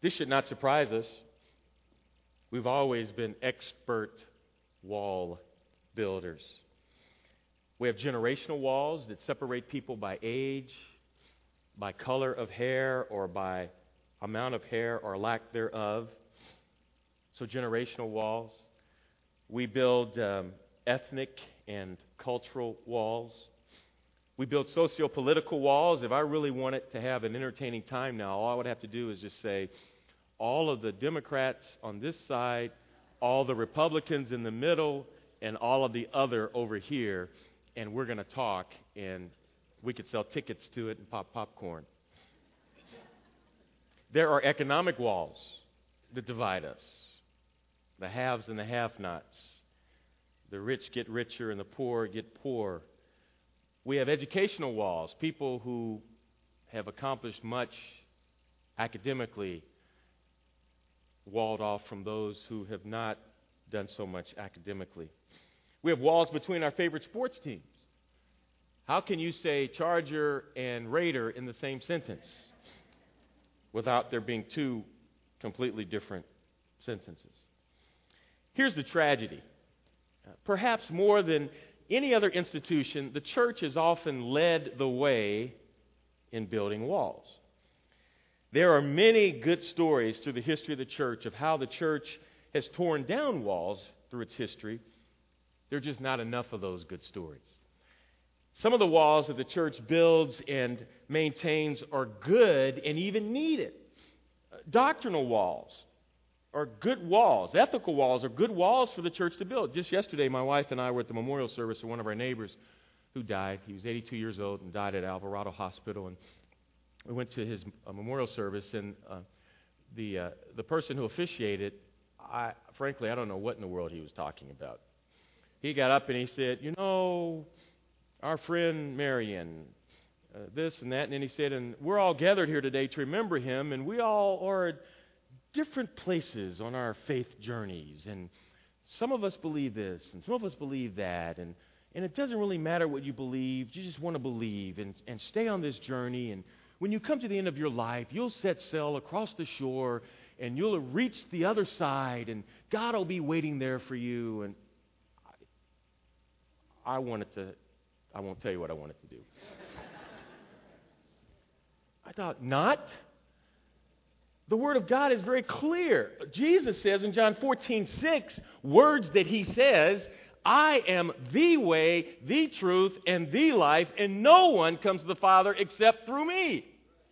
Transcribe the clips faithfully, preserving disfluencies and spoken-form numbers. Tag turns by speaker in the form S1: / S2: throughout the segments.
S1: This should not surprise us. We've always been expert wall builders. We have generational walls that separate people by age, by color of hair, or by amount of hair or lack thereof. So generational walls. We build um, ethnic and cultural walls. We build socio-political walls. If I really wanted to have an entertaining time now, all I would have to do is just say, all of the Democrats on this side, all the Republicans in the middle, and all of the other over here, and we're going to talk, and we could sell tickets to it and pop popcorn. There are economic walls that divide us. The haves and the have-nots. The rich get richer and the poor get poor. We have educational walls. People who have accomplished much academically walled off from those who have not done so much academically. We have walls between our favorite sports teams. How can you say Charger and Raider in the same sentence without there being two completely different sentences? Here's the tragedy. Uh, perhaps more than any other institution, the church has often led the way in building walls. There are many good stories through the history of the church of how the church has torn down walls through its history. There are just not enough of those good stories. Some of the walls that the church builds and maintains are good and even needed. Doctrinal walls are good walls. Ethical walls are good walls for the church to build. Just yesterday, my wife and I were at the memorial service of one of our neighbors who died. He was eighty-two years old and died at Alvarado Hospital. And we went to his uh, memorial service, and uh, the uh, the person who officiated, I frankly, I don't know what in the world he was talking about. He got up and he said, you know, our friend Marion, uh, this and that, and then he said, and we're all gathered here today to remember him, and we all are at different places on our faith journeys, and some of us believe this, and some of us believe that, and, and it doesn't really matter what you believe, you just want to believe, and, and stay on this journey, and when you come to the end of your life, you'll set sail across the shore, and you'll reach the other side, and God will be waiting there for you, and I, I wanted to, I won't tell you what I wanted to do. I thought, not? The Word of God is very clear. Jesus says in John fourteen six, words that He says, I am the way, the truth, and the life, and no one comes to the Father except through me.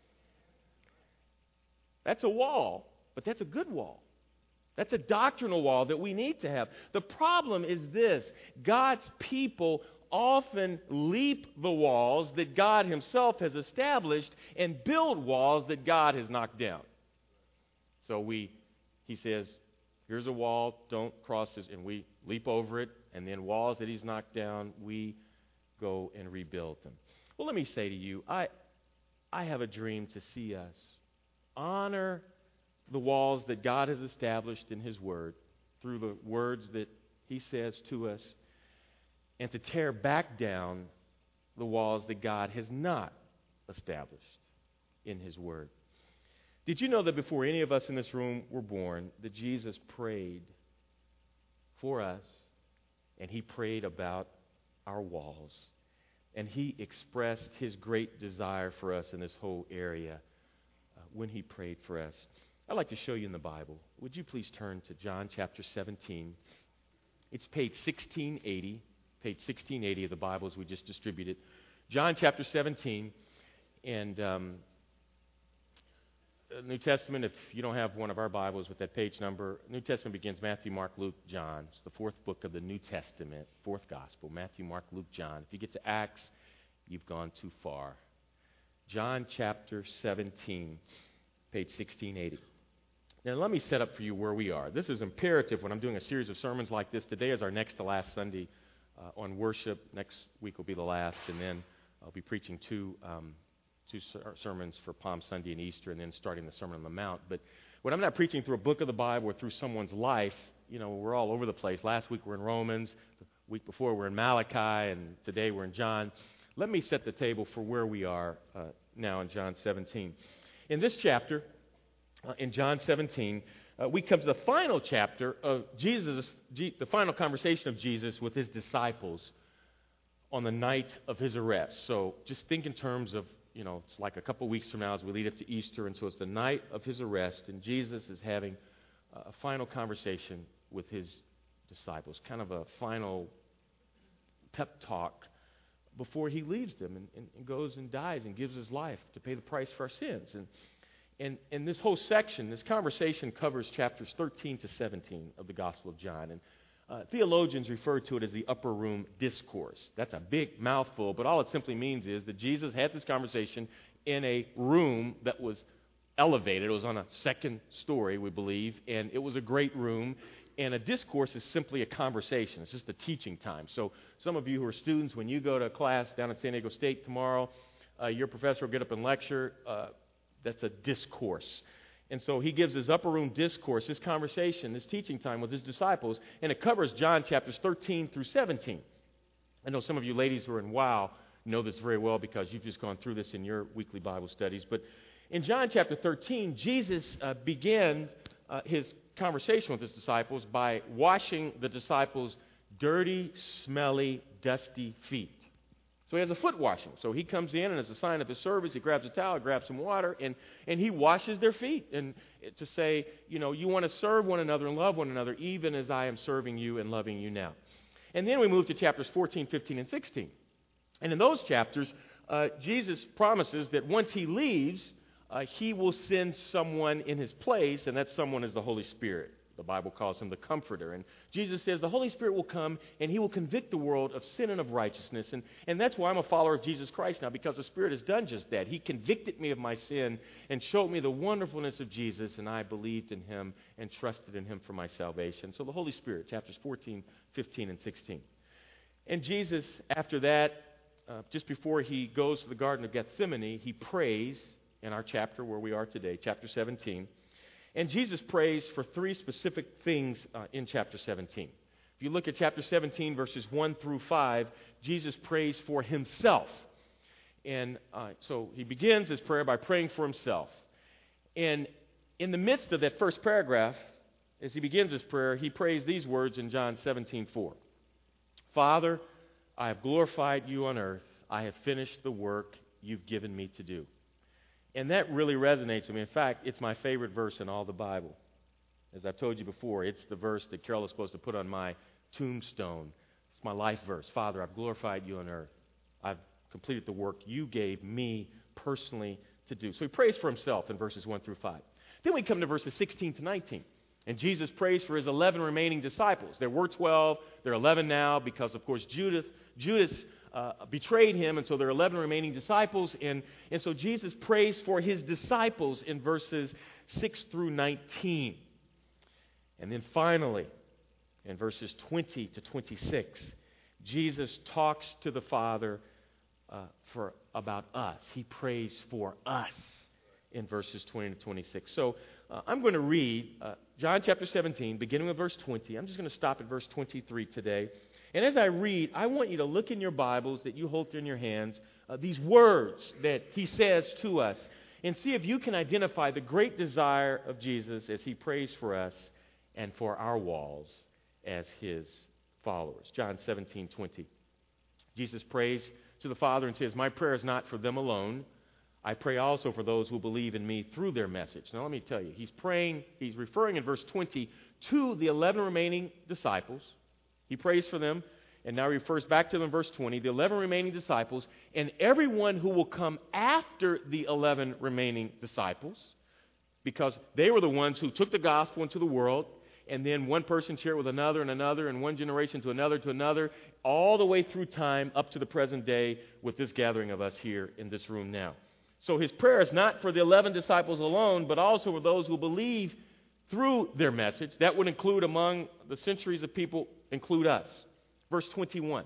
S1: That's a wall, but that's a good wall. That's a doctrinal wall that we need to have. The problem is this: God's people often leap the walls that God Himself has established and build walls that God has knocked down. So we, He says, here's a wall, don't cross this, and we leap over it, and then walls that He's knocked down, we go and rebuild them. Well, let me say to you, I, I have a dream to see us honor the walls that God has established in His Word through the words that He says to us, and to tear back down the walls that God has not established in His Word. Did you know that before any of us in this room were born, that Jesus prayed for us, and He prayed about our walls, and He expressed His great desire for us in this whole area uh, when He prayed for us? I'd like to show you in the Bible. Would you please turn to John chapter seventeen? It's page sixteen eighty, page sixteen eighty of the Bibles we just distributed. John chapter seventeen, and um, New Testament, if you don't have one of our Bibles with that page number, New Testament begins Matthew, Mark, Luke, John. It's the fourth book of the New Testament, fourth gospel, Matthew, Mark, Luke, John. If you get to Acts, you've gone too far. John chapter seventeen, page sixteen eighty. Now, let me set up for you where we are. This is imperative when I'm doing a series of sermons like this. Today is our next to last Sunday uh, on worship. Next week will be the last, and then I'll be preaching two um, two ser- sermons for Palm Sunday and Easter, and then starting the Sermon on the Mount. But when I'm not preaching through a book of the Bible or through someone's life, you know, we're all over the place. Last week we're in Romans, the week before we're in Malachi, and today we're in John. Let me set the table for where we are uh, now in John seventeen. In this chapter, uh, in John seventeen, uh, we come to the final chapter of Jesus, G- the final conversation of Jesus with his disciples on the night of his arrest. So just think in terms of, you know, it's like a couple weeks from now as we lead up to Easter, and so it's the night of his arrest, and Jesus is having a final conversation with his disciples, kind of a final pep talk before he leaves them and, and, and goes and dies and gives his life to pay the price for our sins. And, and, and this whole section, this conversation covers chapters thirteen to seventeen of the Gospel of John. And uh, theologians refer to it as the upper room discourse. That's a big mouthful, but all it simply means is that Jesus had this conversation in a room that was elevated. It was on a second story, we believe, and it was a great room. And a discourse is simply a conversation. It's just a teaching time. So some of you who are students, when you go to class down at San Diego State tomorrow, uh, your professor will get up and lecture. Uh, that's a discourse. And so he gives his upper room discourse, this conversation, this teaching time with his disciples, and it covers John chapters thirteen through seventeen. I know some of you ladies who are in WOW know this very well because you've just gone through this in your weekly Bible studies. But in John chapter thirteen, Jesus uh, begins uh, his conversation with his disciples by washing the disciples' dirty, smelly, dusty feet. So he has a foot washing. So he comes in, and as a sign of his service, he grabs a towel, grabs some water, and, and he washes their feet. And to say, you know, you want to serve one another and love one another, even as I am serving you and loving you now. And then we move to chapters fourteen, fifteen, and sixteen. And in those chapters, uh, Jesus promises that once he leaves, Uh, he will send someone in his place, and that someone is the Holy Spirit. The Bible calls him the Comforter. And Jesus says the Holy Spirit will come, and he will convict the world of sin and of righteousness. And, and that's why I'm a follower of Jesus Christ now, because the Spirit has done just that. He convicted me of my sin and showed me the wonderfulness of Jesus, and I believed in him and trusted in him for my salvation. So the Holy Spirit, chapters fourteen, fifteen, and sixteen. And Jesus, after that, uh, just before he goes to the Garden of Gethsemane, he prays in our chapter where we are today, chapter seventeen. And Jesus prays for three specific things uh, in chapter seventeen. If you look at chapter seventeen, verses one through five, Jesus prays for himself. And uh, so he begins his prayer by praying for himself. And in the midst of that first paragraph, as he begins his prayer, he prays these words in John seventeen four. Father, I have glorified you on earth. I have finished the work you've given me to do. And that really resonates with me. In fact, it's my favorite verse in all the Bible. As I've told you before, it's the verse that Carol is supposed to put on my tombstone. It's my life verse. Father, I've glorified you on earth. I've completed the work you gave me personally to do. So he prays for himself in verses one through five. Then we come to verses sixteen to nineteen. And Jesus prays for his eleven remaining disciples. There were twelve. There are eleven now because, of course, Judas, Judas uh, betrayed him, and so there are eleven remaining disciples. And, and so Jesus prays for his disciples in verses six through nineteen. And then finally, in verses twenty to twenty-six, Jesus talks to the Father uh, for about us. He prays for us in verses twenty to twenty-six. So uh, I'm going to read uh, John chapter seventeen, beginning with verse twenty. I'm just going to stop at verse twenty-three today. And as I read, I want you to look in your Bibles that you hold in your hands, uh, these words that he says to us, and see if you can identify the great desire of Jesus as he prays for us and for our walls as his followers. John seventeen twenty. Jesus prays to the Father and says, my prayer is not for them alone. I pray also for those who believe in me through their message. Now let me tell you, he's praying, he's referring in verse twenty to the eleven remaining disciples. He prays for them, and now he refers back to them in verse twenty, the eleven remaining disciples, and everyone who will come after the eleven remaining disciples, because they were the ones who took the gospel into the world, and then one person shared with another and another, and one generation to another to another, all the way through time up to the present day with this gathering of us here in this room now. So his prayer is not for the eleven disciples alone, but also for those who believe through their message. That would include, among the centuries of people, include us. Verse twenty-one.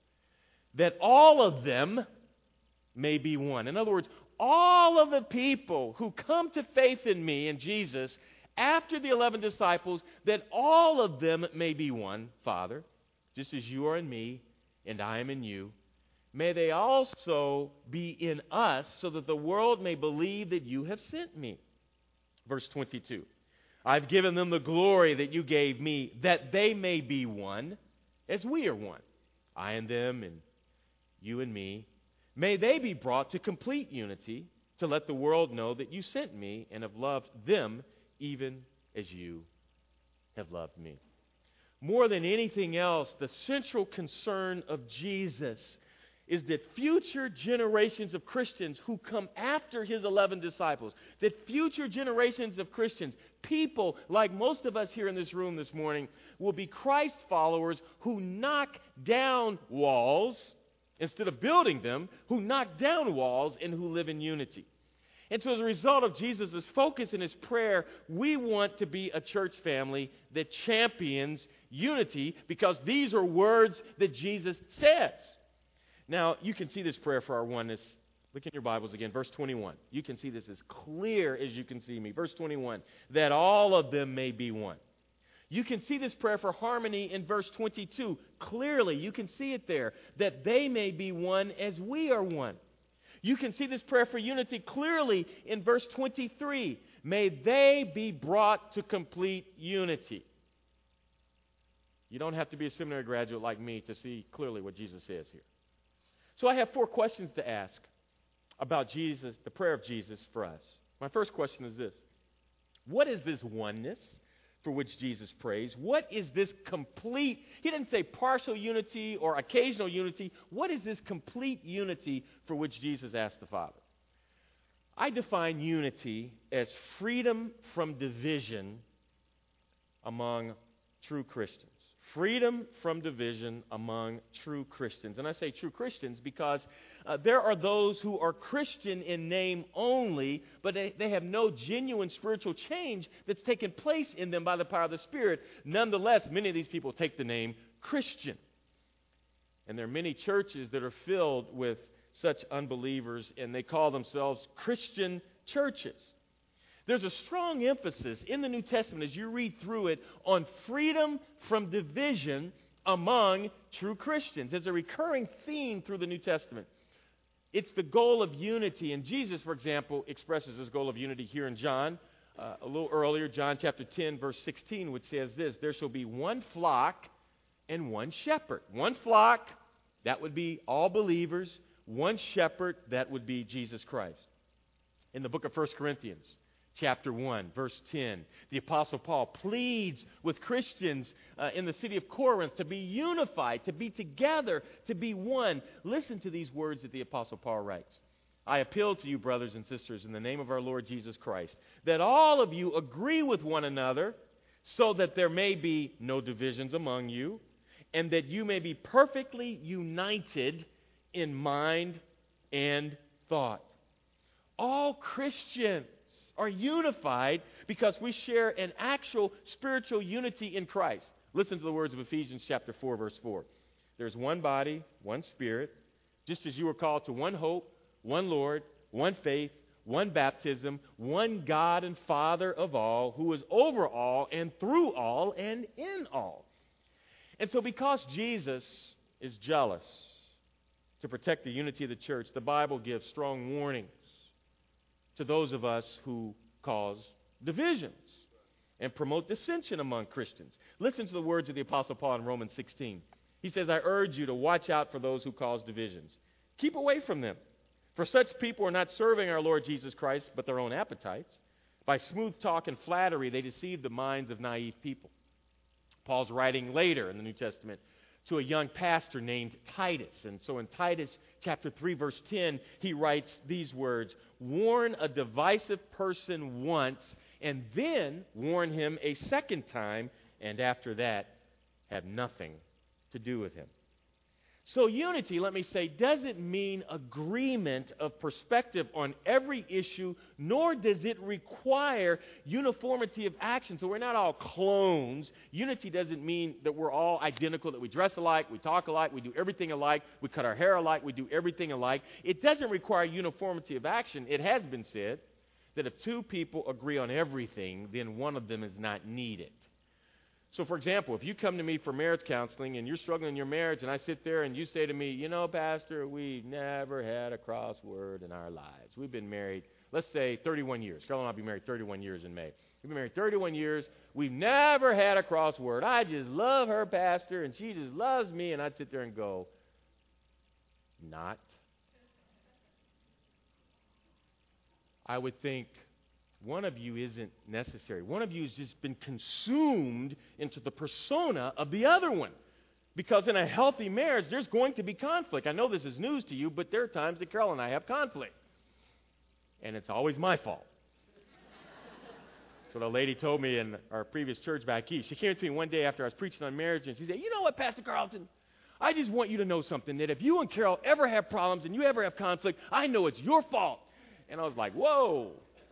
S1: That all of them may be one. In other words, all of the people who come to faith in me and Jesus after the eleven disciples, that all of them may be one, Father, just as you are in me and I am in you. May they also be in us so that the world may believe that you have sent me. Verse twenty-two. I've given them the glory that you gave me, that they may be one, as we are one. I and them, and you and me. May they be brought to complete unity, to let the world know that you sent me and have loved them even as you have loved me. More than anything else, the central concern of Jesus is that future generations of Christians who come after his eleven disciples, that future generations of Christians, people like most of us here in this room this morning, will be Christ followers who knock down walls instead of building them, who knock down walls and who live in unity. And so as a result of Jesus' focus in his prayer, we want to be a church family that champions unity, because these are words that Jesus says. Now, you can see this prayer for our oneness. Look in your Bibles again, verse twenty-one. You can see this as clear as you can see me. Verse twenty-one, that all of them may be one. You can see this prayer for harmony in verse twenty-two. Clearly, you can see it there, that they may be one as we are one. You can see this prayer for unity clearly in verse twenty-three. May they be brought to complete unity. You don't have to be a seminary graduate like me to see clearly what Jesus says here. So I have four questions to ask about Jesus, the prayer of Jesus for us. My first question is this. What is this oneness for which Jesus prays? What is this complete, he didn't say partial unity or occasional unity. What is this complete unity for which Jesus asked the Father? I define unity as freedom from division among true Christians. Freedom from division among true Christians. And I say true Christians because uh, there are those who are Christian in name only, but they, they have no genuine spiritual change that's taken place in them by the power of the Spirit. Nonetheless, many of these people take the name Christian. And there are many churches that are filled with such unbelievers, and they call themselves Christian churches. There's a strong emphasis in the New Testament as you read through it on freedom from division among true Christians. There's a recurring theme through the New Testament. It's the goal of unity. And Jesus, for example, expresses this goal of unity here in John. Uh, a little earlier, John chapter ten, verse sixteen, which says this: there shall be one flock and one shepherd. One flock, that would be all believers. One shepherd, that would be Jesus Christ. In the book of First Corinthians, chapter one, verse ten, the Apostle Paul pleads with Christians uh, in the city of Corinth to be unified, to be together, to be one. Listen to these words that the Apostle Paul writes. I appeal to you, brothers and sisters, in the name of our Lord Jesus Christ, that all of you agree with one another, so that there may be no divisions among you, and that you may be perfectly united in mind and thought. All Christians are unified because we share an actual spiritual unity in Christ. Listen to the words of Ephesians chapter four, verse four. There's one body, one Spirit, just as you were called to one hope, one Lord, one faith, one baptism, one God and Father of all, who is over all and through all and in all. And so because Jesus is jealous to protect the unity of the church, the Bible gives strong warnings to those of us who cause divisions and promote dissension among Christians. Listen to the words of the Apostle Paul in Romans sixteen. He says, I urge you to watch out for those who cause divisions. Keep away from them. For such people are not serving our Lord Jesus Christ, but their own appetites. By smooth talk and flattery, they deceive the minds of naive people. Paul's writing later in the New Testament to a young pastor named Titus. And so in Titus chapter three, verse ten, he writes these words: warn a divisive person once, and then warn him a second time, and after that, have nothing to do with him. So unity, let me say, doesn't mean agreement of perspective on every issue, nor does it require uniformity of action. So we're not all clones. Unity doesn't mean that we're all identical, that we dress alike, we talk alike, we do everything alike, we cut our hair alike, we do everything alike. It doesn't require uniformity of action. It has been said that if two people agree on everything, then one of them is not needed. So, for example, if you come to me for marriage counseling and you're struggling in your marriage, and I sit there and you say to me, you know, Pastor, we never had a crossword in our lives. We've been married, let's say thirty-one years. Carol and I will be married thirty-one years in May. We've been married thirty-one years. We've never had a crossword. I just love her, Pastor, and she just loves me. And I'd sit there and go, not. I would think one of you isn't necessary. One of you has just been consumed into the persona of the other one. Because in a healthy marriage, there's going to be conflict. I know this is news to you, but there are times that Carol and I have conflict. And it's always my fault. So the lady told me in our previous church back east. She came to me one day after I was preaching on marriage, and she said, you know what, Pastor Carlton? I just want you to know something, that if you and Carol ever have problems and you ever have conflict, I know it's your fault. And I was like, whoa.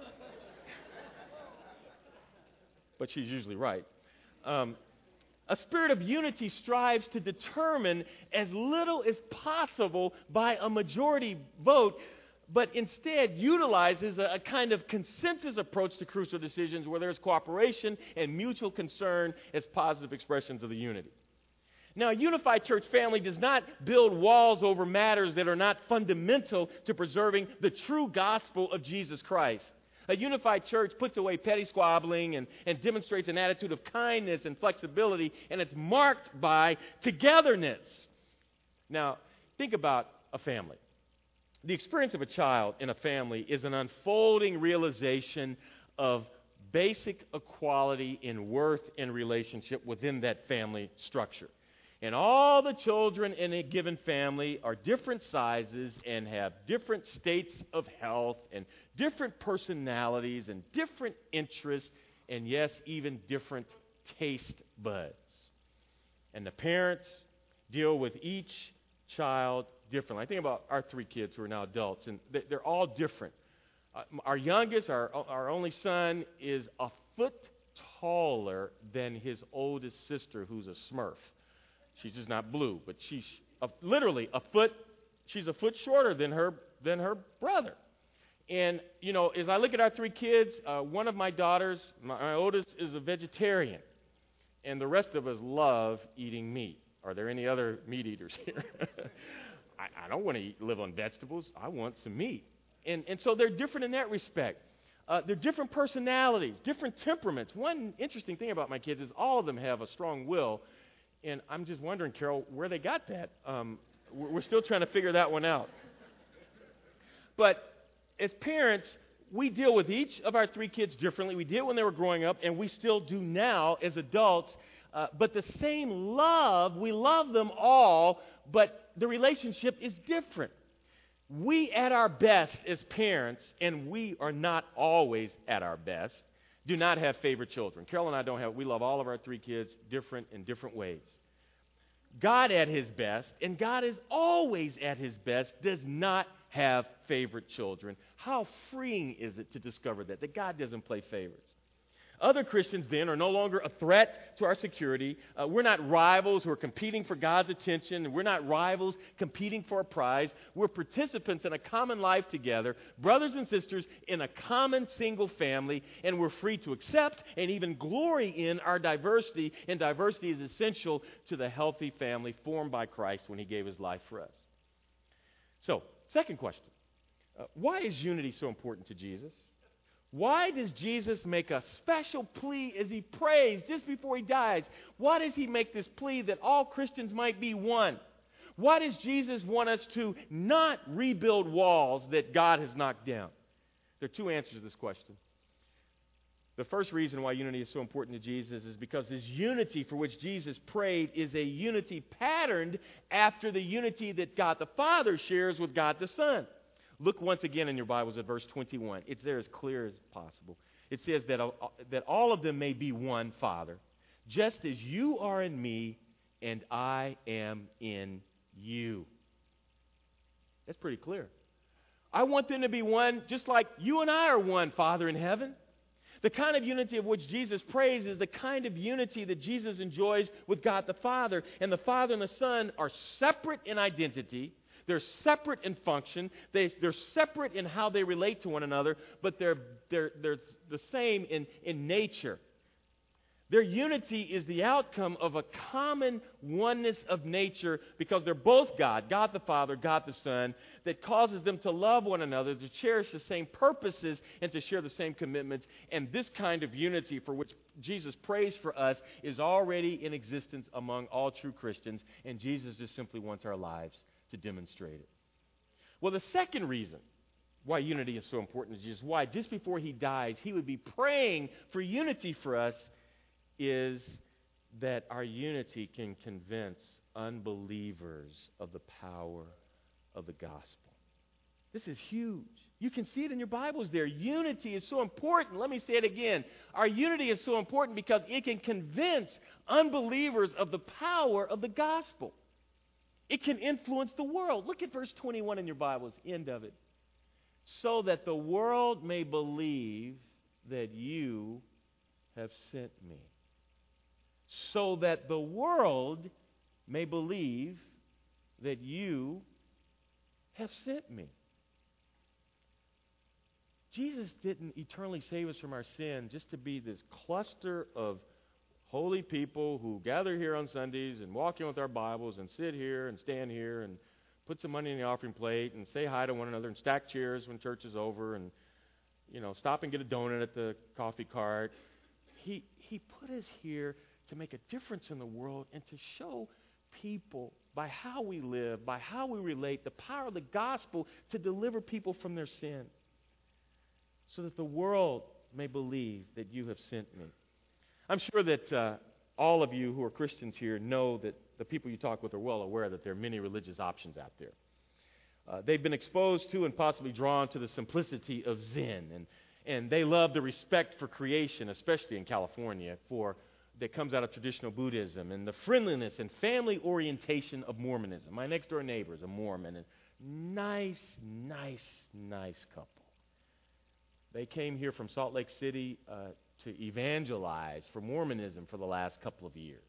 S1: But she's usually right. Um, a spirit of unity strives to determine as little as possible by a majority vote, but instead utilizes a, a kind of consensus approach to crucial decisions where there's cooperation and mutual concern as positive expressions of the unity. Now, a unified church family does not build walls over matters that are not fundamental to preserving the true gospel of Jesus Christ. A unified church puts away petty squabbling and, and demonstrates an attitude of kindness and flexibility, and it's marked by togetherness. Now, think about a family. The experience of a child in a family is an unfolding realization of basic equality in worth and relationship within that family structure. And all the children in a given family are different sizes and have different states of health and different personalities and different interests and, yes, even different taste buds. And the parents deal with each child differently. I think about our three kids who are now adults, and they're all different. Uh, our youngest, our, our only son, is a foot taller than his oldest sister, who's a Smurf. She's just not blue, but she's a, literally a foot. She's a foot shorter than her than her brother. And you know, as I look at our three kids, uh, one of my daughters, my, my oldest, is a vegetarian, and the rest of us love eating meat. Are there any other meat eaters here? I, I don't want to eat, live on vegetables. I want some meat, and and so they're different in that respect. Uh, they're different personalities, different temperaments. One interesting thing about my kids is all of them have a strong will. And I'm just wondering, Carol, where they got that. Um, we're still trying to figure that one out. But as parents, we deal with each of our three kids differently. We did when they were growing up, and we still do now as adults. Uh, but the same love, we love them all, but the relationship is different. We at our best as parents, and we are not always at our best, do not have favorite children. Carol and I don't have, we love all of our three kids different in different ways. God at his best, and God is always at his best, does not have favorite children. How freeing is it to discover that, that God doesn't play favorites? Other Christians, then, are no longer a threat to our security. Uh, we're not rivals who are competing for God's attention. We're not rivals competing for a prize. We're participants in a common life together, brothers and sisters in a common single family, and we're free to accept and even glory in our diversity, and diversity is essential to the healthy family formed by Christ when he gave his life for us. So, second question. Uh, why is unity so important to Jesus? Why does Jesus make a special plea as he prays just before he dies? Why does he make this plea that all Christians might be one? Why does Jesus want us to not rebuild walls that God has knocked down? There are two answers to this question. The first reason why unity is so important to Jesus is because this unity for which Jesus prayed is a unity patterned after the unity that God the Father shares with God the Son. Look once again in your Bibles at verse twenty-one. It's there as clear as possible. It says that, uh, that all of them may be one, Father, just as you are in me and I am in you. That's pretty clear. I want them to be one just like you and I are one, Father in heaven. The kind of unity of which Jesus prays is the kind of unity that Jesus enjoys with God the Father. And the Father and the Son are separate in identity. They're separate in function. They, they're separate in how they relate to one another, but they're, they're, they're the same in, in nature. Their unity is the outcome of a common oneness of nature because they're both God, God the Father, God the Son, that causes them to love one another, to cherish the same purposes, and to share the same commitments. And this kind of unity for which Jesus prays for us is already in existence among all true Christians, and Jesus just simply wants our lives to demonstrate it. Well, the second reason why unity is so important is just why just before he dies, he would be praying for unity for us, is that our unity can convince unbelievers of the power of the gospel. This is huge. You can see it in your Bibles there. Unity is so important. Let me say it again. Our unity is so important because it can convince unbelievers of the power of the gospel. It can influence the world. Look at verse twenty-one in your Bibles, end of it. So that the world may believe that you have sent me. So that the world may believe that you have sent me. Jesus didn't eternally save us from our sin just to be this cluster of holy people who gather here on Sundays and walk in with our Bibles and sit here and stand here and put some money in the offering plate and say hi to one another and stack chairs when church is over and, you know, stop and get a donut at the coffee cart. He, he put us here to make a difference in the world and to show people by how we live, by how we relate, the power of the gospel to deliver people from their sin so that the world may believe that you have sent me. I'm sure that uh, all of you who are Christians here know that the people you talk with are well aware that there are many religious options out there. Uh, they've been exposed to and possibly drawn to the simplicity of Zen, and, and they love the respect for creation, especially in California, for that comes out of traditional Buddhism, and the friendliness and family orientation of Mormonism. My next door neighbor is a Mormon, and nice, nice, nice couple. They came here from Salt Lake City uh, to evangelize for Mormonism for the last couple of years.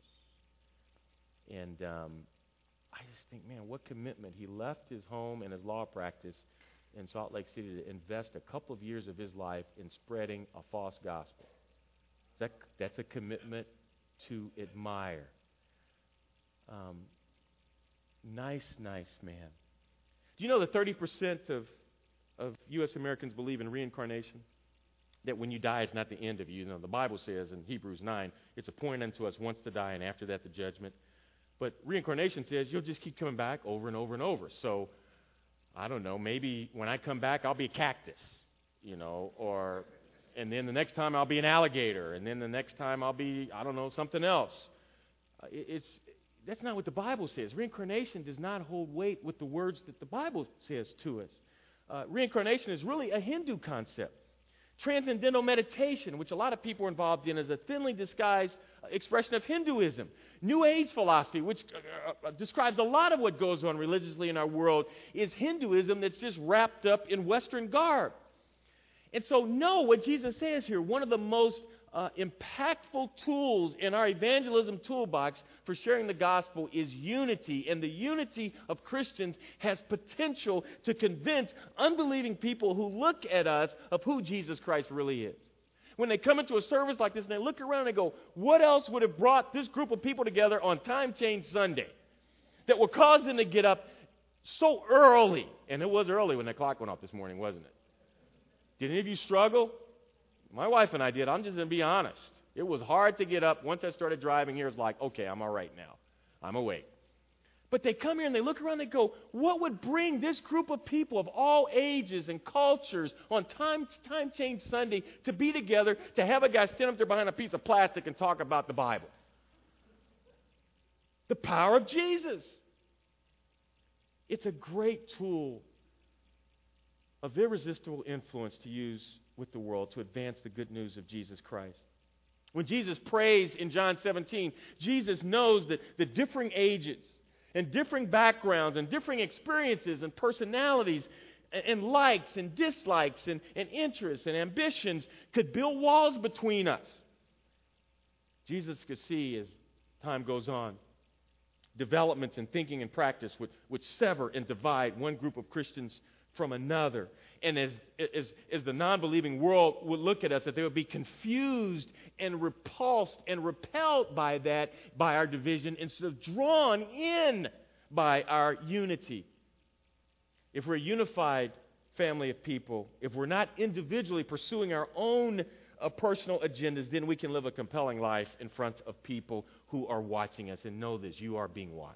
S1: And um, I just think, man, what commitment. He left his home and his law practice in Salt Lake City to invest a couple of years of his life in spreading a false gospel. That, that's a commitment to admire. Um, nice, nice man. Do you know that thirty percent of, of U S Americans believe in reincarnation? That when you die, it's not the end of you. You know, the Bible says in Hebrews nine, it's appointed unto us once to die, and after that the judgment. But reincarnation says you'll just keep coming back over and over and over. So, I don't know, maybe when I come back, I'll be a cactus, you know, or... and then the next time I'll be an alligator, and then the next time I'll be, I don't know, something else. Uh, it, it's that's not what the Bible says. Reincarnation does not hold weight with the words that the Bible says to us. Uh, reincarnation is really a Hindu concept. Transcendental meditation, which a lot of people are involved in, is a thinly disguised expression of Hinduism. New Age philosophy, which uh, uh, describes a lot of what goes on religiously in our world, is Hinduism that's just wrapped up in Western garb. And so know what Jesus says here. One of the most uh, impactful tools in our evangelism toolbox for sharing the gospel is unity. And the unity of Christians has potential to convince unbelieving people who look at us of who Jesus Christ really is. When they come into a service like this and they look around and they go, what else would have brought this group of people together on Time Change Sunday that would cause them to get up so early? And it was early when the clock went off this morning, wasn't it? Did any of you struggle? My wife and I did. I'm just going to be honest. It was hard to get up. Once I started driving here, it's like, okay, I'm all right now. I'm awake. But they come here and they look around and they go, what would bring this group of people of all ages and cultures on Time, time Change Sunday to be together, to have a guy stand up there behind a piece of plastic and talk about the Bible? The power of Jesus. It's a great tool of irresistible influence to use with the world to advance the good news of Jesus Christ. When Jesus prays in John seventeen, Jesus knows that the differing ages and differing backgrounds and differing experiences and personalities and, and likes and dislikes and, and interests and ambitions could build walls between us. Jesus could see as time goes on, developments in thinking and practice would, would sever and divide one group of Christians from another. And as, as, as the non-believing world would look at us, that they would be confused and repulsed and repelled by that, by our division, instead of drawn in by our unity. If we're a unified family of people, if we're not individually pursuing our own uh, personal agendas, then we can live a compelling life in front of people who are watching us. And know this, you are being watched.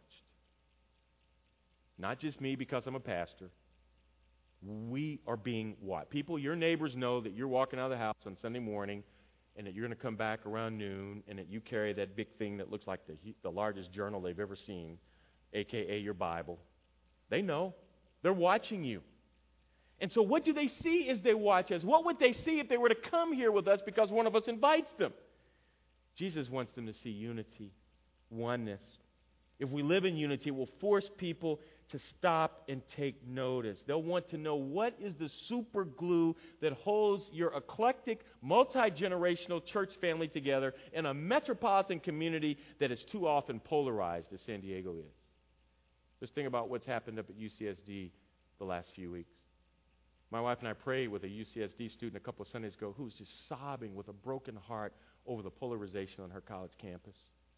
S1: Not just me because I'm a pastor. We are being watched. People, your neighbors know that you're walking out of the house on Sunday morning and that you're going to come back around noon and that you carry that big thing that looks like the, the largest journal they've ever seen, a k a your Bible. They know. They're watching you. And so what do they see as they watch us? What would they see if they were to come here with us because one of us invites them? Jesus wants them to see unity, oneness. If we live in unity, it will force people to stop and take notice. They'll want to know what is the super glue that holds your eclectic, multi-generational church family together in a metropolitan community that is too often polarized as San Diego is. Just think about what's happened up at U C S D the last few weeks. My wife and I prayed with a U C S D student a couple of Sundays ago who was just sobbing with a broken heart over the polarization on her college campus.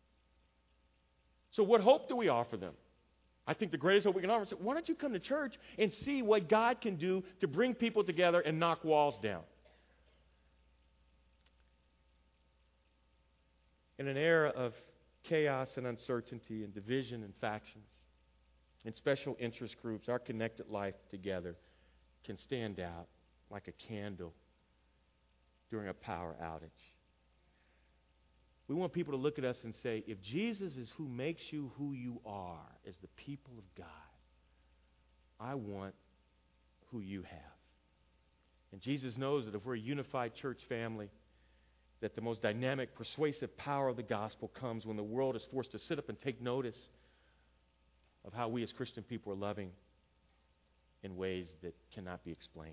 S1: So what hope do we offer them? I think the greatest hope we can offer is, why don't you come to church and see what God can do to bring people together and knock walls down? In an era of chaos and uncertainty and division and factions and special interest groups, our connected life together can stand out like a candle during a power outage. We want people to look at us and say, if Jesus is who makes you who you are as the people of God, I want who you have. And Jesus knows that if we're a unified church family, that the most dynamic, persuasive power of the gospel comes when the world is forced to sit up and take notice of how we as Christian people are loving in ways that cannot be explained.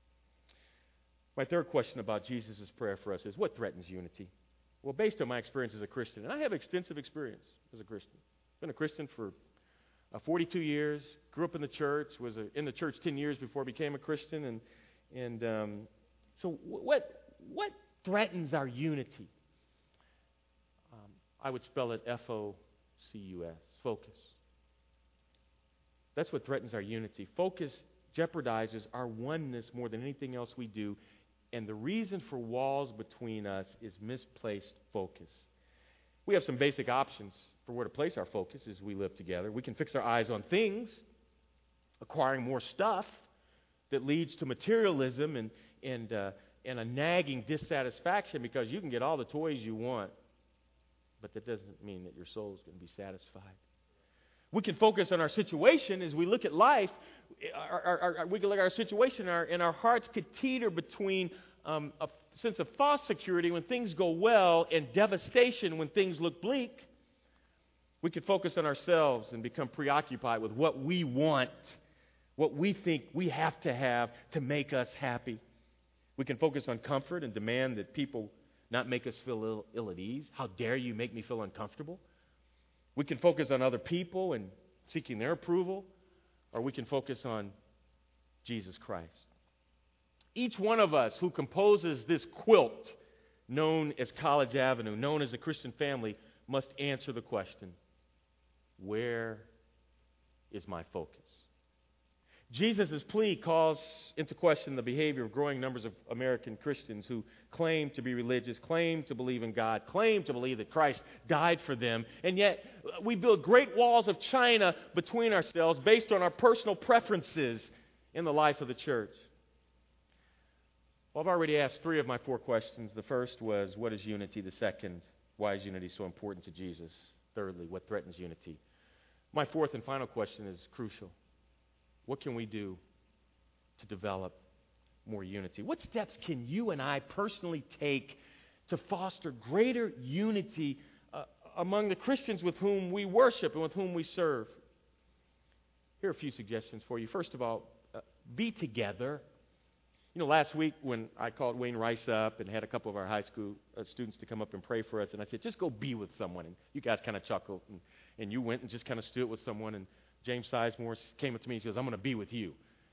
S1: My third question about Jesus' prayer for us is, what threatens unity? Well, based on my experience as a Christian, and I have extensive experience as a Christian. I've been a Christian for uh, forty-two years, grew up in the church, was a, in the church ten years before I became a Christian, and and um, so what what threatens our unity? Um, I would spell it F O C U S, focus. That's what threatens our unity. Focus jeopardizes our oneness more than anything else we do. And the reason for walls between us is misplaced focus. We have some basic options for where to place our focus as we live together. We can fix our eyes on things, acquiring more stuff that leads to materialism and, and, uh, and a nagging dissatisfaction, because you can get all the toys you want, but that doesn't mean that your soul is going to be satisfied. We can focus on our situation as we look at life. Our, our, our, we can look at our situation, our, and our hearts could teeter between um, a sense of false security when things go well and devastation when things look bleak. We could focus on ourselves and become preoccupied with what we want, what we think we have to have to make us happy. We can focus on comfort and demand that people not make us feel ill, ill at ease. How dare you make me feel uncomfortable? We can focus on other people and seeking their approval, or we can focus on Jesus Christ. Each one of us who composes this quilt known as College Avenue, known as a Christian family, must answer the question, where is my focus? Jesus' plea calls into question the behavior of growing numbers of American Christians who claim to be religious, claim to believe in God, claim to believe that Christ died for them, and yet we build great walls of China between ourselves based on our personal preferences in the life of the church. Well, I've already asked three of my four questions. The first was, what is unity? The second, why is unity so important to Jesus? Thirdly, what threatens unity? My fourth and final question is crucial. What can we do to develop more unity? What steps can you and I personally take to foster greater unity uh, among the Christians with whom we worship and with whom we serve? Here are a few suggestions for you. First of all, uh, be together. You know, last week when I called Wayne Rice up and had a couple of our high school uh, students to come up and pray for us, and I said, just go be with someone. And you guys kind of chuckled, and, and you went and just kind of stood with someone, and James Sizemore came up to me and he goes, I'm going to be with you.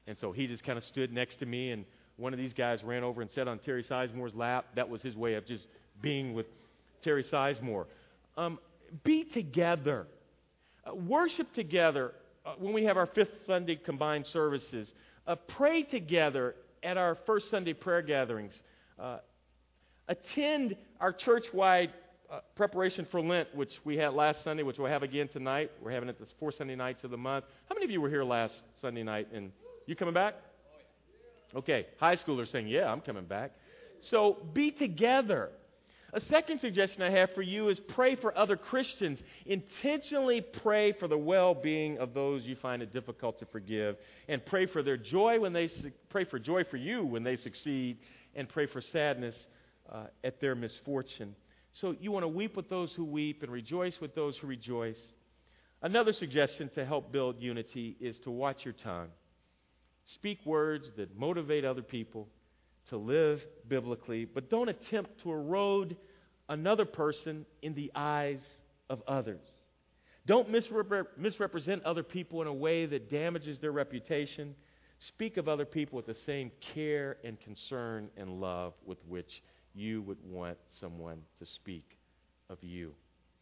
S1: And so he just kind of stood next to me, and one of these guys ran over and sat on Terry Sizemore's lap. That was his way of just being with Terry Sizemore. Um, be together. Uh, worship together uh, when we have our fifth Sunday combined services. Uh, pray together at our first Sunday prayer gatherings. Uh, attend our church-wide uh, preparation for Lent, which we had last Sunday, which we'll have again tonight. We're having it this four Sunday nights of the month. How many of you were here last Sunday night? And you coming back? Okay, high schoolers saying, yeah, I'm coming back. So be together. A second suggestion I have for you is pray for other Christians. Intentionally pray for the well-being of those you find it difficult to forgive, and pray for their joy when they su- pray for joy for you when they succeed, and pray for sadness uh, at their misfortune. So you want to weep with those who weep and rejoice with those who rejoice. Another suggestion to help build unity is to watch your tongue. Speak words that motivate other people to live biblically, but don't attempt to erode another person in the eyes of others. Don't misrepre- misrepresent other people in a way that damages their reputation. Speak of other people with the same care and concern and love with which you would want someone to speak of you.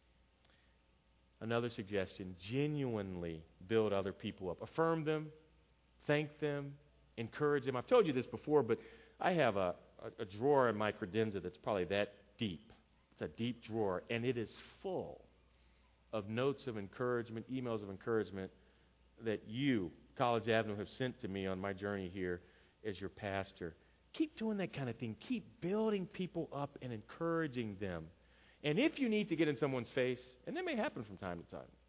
S1: Another suggestion, genuinely build other people up. Affirm them, thank them, encourage them. I've told you this before, but I have a, a, a drawer in my credenza that's probably that deep. It's a deep drawer, and it is full of notes of encouragement, emails of encouragement that you, College Avenue, have sent to me on my journey here as your pastor. Keep doing that kind of thing. Keep building people up and encouraging them. And if you need to get in someone's face, and that may happen from time to time,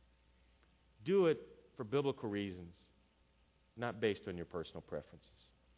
S1: do it for biblical reasons, not based on your personal preferences.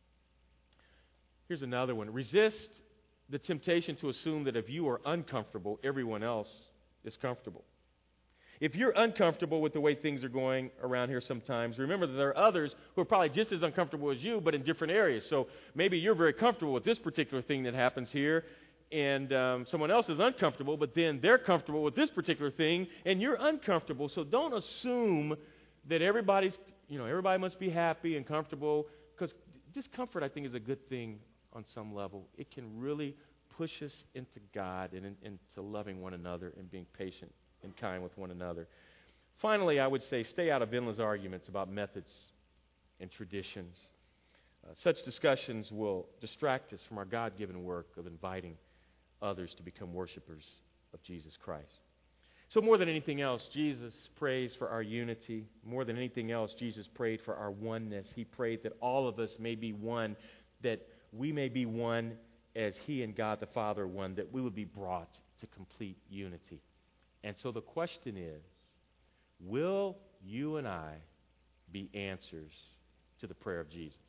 S1: Here's another one. Resist the temptation to assume that if you are uncomfortable, everyone else is comfortable. If you're uncomfortable with the way things are going around here sometimes, remember that there are others who are probably just as uncomfortable as you, but in different areas. So maybe you're very comfortable with this particular thing that happens here, and um, someone else is uncomfortable, but then they're comfortable with this particular thing, and you're uncomfortable. So don't assume that everybody's, you know, everybody must be happy and comfortable, because discomfort, I think, is a good thing on some level. It can really push us into God and in, into loving one another and being patient and kind with one another. Finally, I would say stay out of endless arguments about methods and traditions. Uh, such discussions will distract us from our God-given work of inviting others to become worshipers of Jesus Christ. So more than anything else, Jesus prays for our unity. More than anything else, Jesus prayed for our oneness. He prayed that all of us may be one, that we may be one as He and God the Father are one, that we would be brought to complete unity. And so the question is, will you and I be answers to the prayer of Jesus?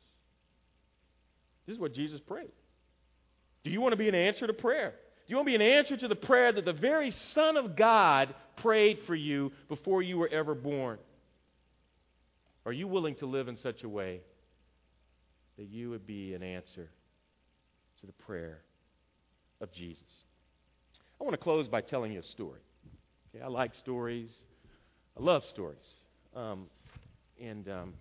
S1: This is what Jesus prayed. Do you want to be an answer to prayer? Do you want to be an answer to the prayer that the very Son of God prayed for you before you were ever born? Are you willing to live in such a way that you would be an answer to the prayer of Jesus? I want to close by telling you a story. Okay, I like stories. I love stories. Um, and um,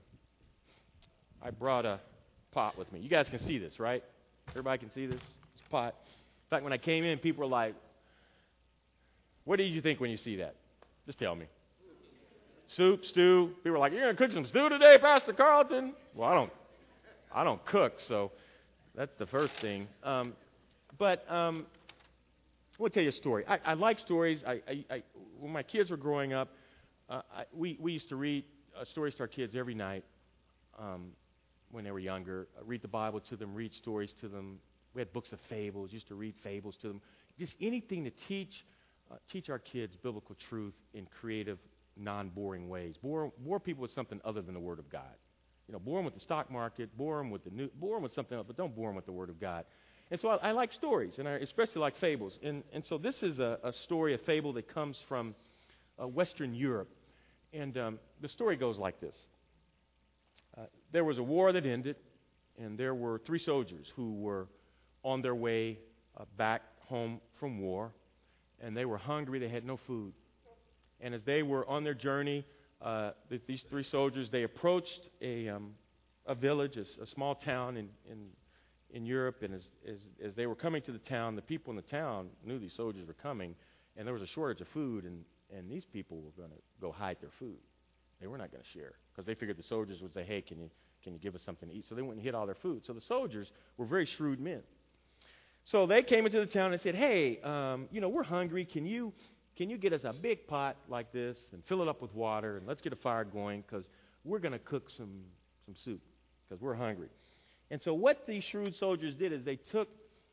S1: I brought a pot with me. You guys can see this, right? Everybody can see this? It's a pot. In fact, when I came in, people were like, what did you think when you see that? Just tell me. Soup, stew. People were like, you're going to cook some stew today, Pastor Carlton? Well, I don't I don't cook, so that's the first thing. Um, but um, I want to tell you a story. I, I like stories. I, I, I, when my kids were growing up, uh, I, we, we used to read uh, stories to our kids every night um, when they were younger. I read the Bible to them, read stories to them. We had books of fables, used to read fables to them. Just anything to teach uh, teach our kids biblical truth in creative, non-boring ways. Bore, bore people with something other than the Word of God. You know, bore them with the stock market, bore them with the new, bore them with something else, but don't bore them with the Word of God. And so I, I like stories, and I especially like fables. And, and so this is a, a story, a fable that comes from uh, Western Europe. And um, the story goes like this. Uh, there was a war that ended, and there were three soldiers who were on their way uh, back home from war, and they were hungry. They had no food. And as they were on their journey, uh, th- these three soldiers, they approached a, um, a village, a, a small town in, in in Europe, and as, as as they were coming to the town, the people in the town knew these soldiers were coming, and there was a shortage of food, and, and these people were going to go hide their food. They were not going to share because they figured the soldiers would say, "Hey, can you can you give us something to eat?" So they went and hid all their food. So the soldiers were very shrewd men. So they came into the town and said, "Hey, um, you know, we're hungry. Can you can you get us a big pot like this and fill it up with water, and let's get a fire going because we're going to cook some some soup because we're hungry." And so what these shrewd soldiers did is they took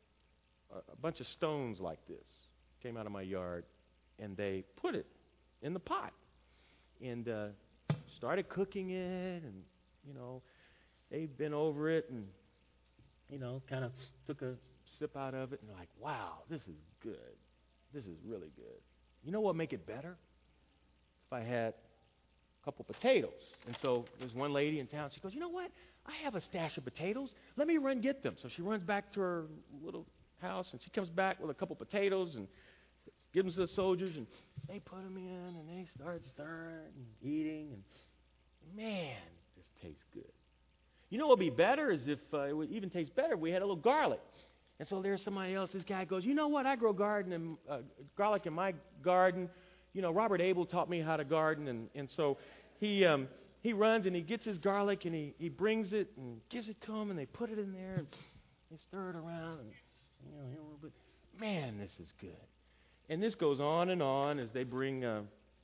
S1: a, a bunch of stones like this, came out of my yard, and they put it in the pot and uh, started cooking it, and, you know, they bent over it and, you know, kind of took a sip out of it and they're like, "Wow, this is good. This is really good. You know what would make it better? If I had a couple potatoes." And so there's one lady in town. She goes, "You know what? I have a stash of potatoes. Let me run get them." So she runs back to her little house, and she comes back with a couple potatoes and gives them to the soldiers, and they put them in, and they start stirring and eating, and man, this tastes good. You know what would be better is if uh, it would even taste better if we had a little garlic. And so there's somebody else. This guy goes, "You know what? I grow garden and uh, garlic in my garden. You know, Robert Abel taught me how to garden." And, and so he um, he runs and he gets his garlic and he, he brings it and gives it to him, and they put it in there and they stir it around. And, you know, a little bit. Man, this is good. And this goes on and on as they bring uh,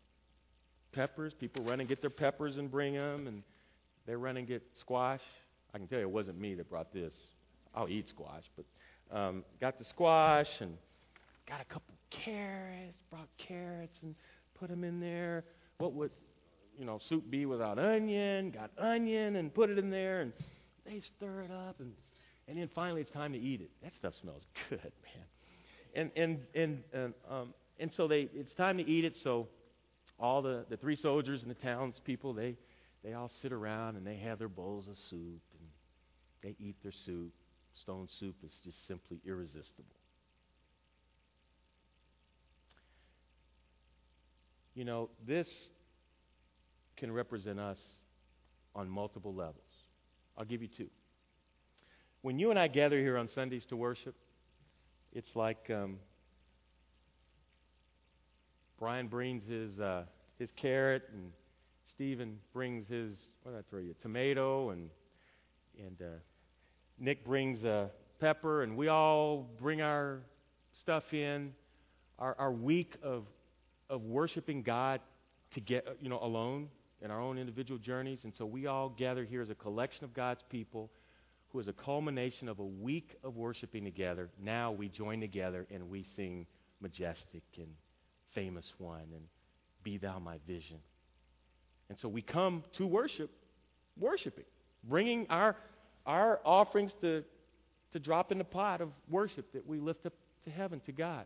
S1: peppers. People run and get their peppers and bring them, and they run and get squash. I can tell you it wasn't me that brought this. I'll eat squash, but um, got the squash and got a couple carrots, brought carrots and put them in there. What would, you know, soup be without onion? Got onion and put it in there, and they stir it up, and, and then finally it's time to eat it. That stuff smells good, man. And and and and, um, and so they it's time to eat it. So all the, the three soldiers and the townspeople, they they all sit around and they have their bowls of soup and they eat their soup. Stone soup is just simply irresistible. You know, this can represent us on multiple levels. I'll give you two. When you and I gather here on Sundays to worship, it's like um, Brian brings his uh, his carrot, and Stephen brings his, what did I throw you, tomato, and and uh, Nick brings a pepper, and we all bring our stuff in. Our, our week of of worshiping God to get you know alone in our own individual journeys, and so we all gather here as a collection of God's people, who is a culmination of a week of worshiping together. Now we join together and we sing Majestic and Famous One and Be Thou My Vision. And so we come to worship, worshiping, bringing our our offerings to, to drop in the pot of worship that we lift up to heaven, to God.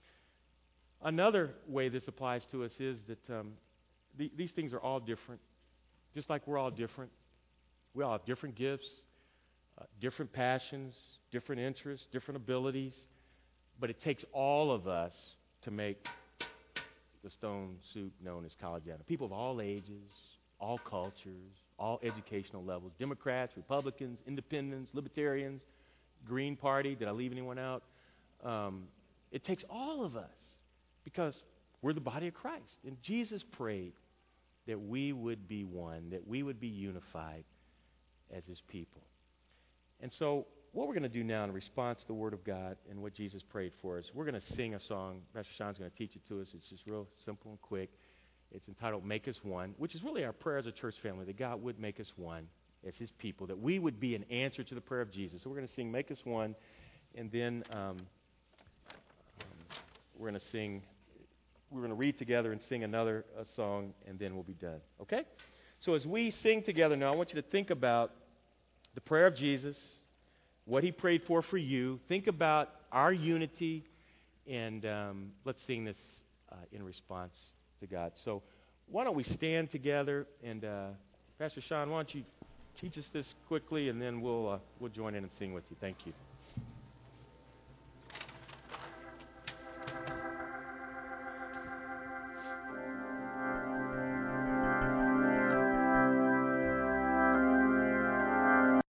S1: Another way this applies to us is that um, the, these things are all different, just like we're all different. We all have different gifts, Uh, different passions, different interests, different abilities, but it takes all of us to make the stone soup known as Collegiana. People of all ages, all cultures, all educational levels, Democrats, Republicans, Independents, Libertarians, Green Party. Did I leave anyone out? Um, it takes all of us because we're the body of Christ. And Jesus prayed that we would be one, that we would be unified as His people. And so what we're going to do now in response to the Word of God and what Jesus prayed for us, we're going to sing a song. Pastor Sean's going to teach it to us. It's just real simple and quick. It's entitled Make Us One, which is really our prayer as a church family, that God would make us one as His people, that we would be an answer to the prayer of Jesus. So we're going to sing Make Us One, and then um, um, we're going to sing, we're going to read together and sing another uh, song, and then we'll be done. Okay? So as we sing together now, I want you to think about the prayer of Jesus, what He prayed for for you. Think about our unity, and um, let's sing this uh, in response to God. So why don't we stand together, and uh, Pastor Sean, why don't you teach us this quickly, and then we'll uh, we'll join in and sing with you. Thank you.